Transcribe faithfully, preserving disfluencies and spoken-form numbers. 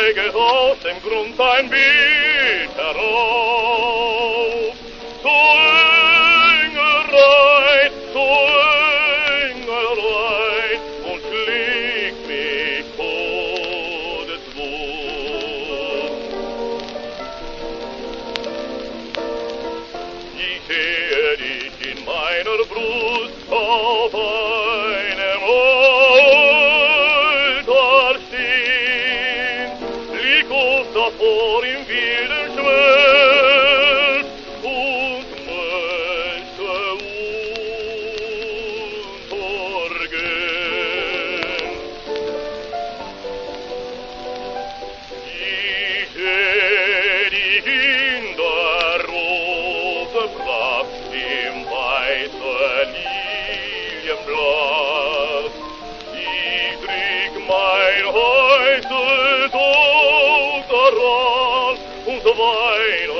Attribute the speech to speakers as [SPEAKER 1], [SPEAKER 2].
[SPEAKER 1] steiget aus dem Grund ein Bild herauf. Zu Engelreit, zu Engelreit, und schlägt mich todeswund. Ich sehe dich in meiner Brust auf einem Altar stehen, lieg oft davor im wilden Schmerz und möchte untergehen. Ich seh dich in der roten Pracht im weißen Lilienblatt. Ich drück mein heißes Auge daran und wein